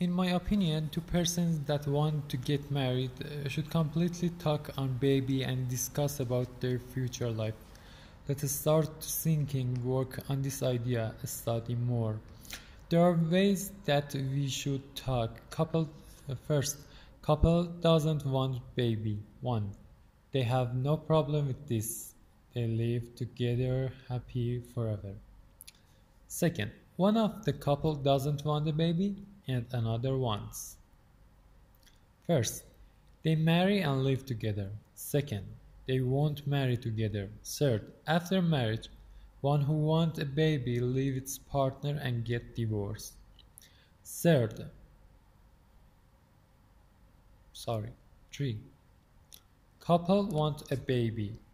In my opinion, two persons that want to get married should completely talk on baby and discuss about their future life. Let us start thinking, work on this idea, study more. There are ways that we should talk. First, couple doesn't want baby. One, they have no problem with this. They live together happy forever. Second, one of the couple doesn't want a baby and another wants. First, they marry and live together. Second, they won't marry together. Third, after marriage, one who wants a baby leave its partner and get divorced. Third, sorry, 3. Couple want a baby.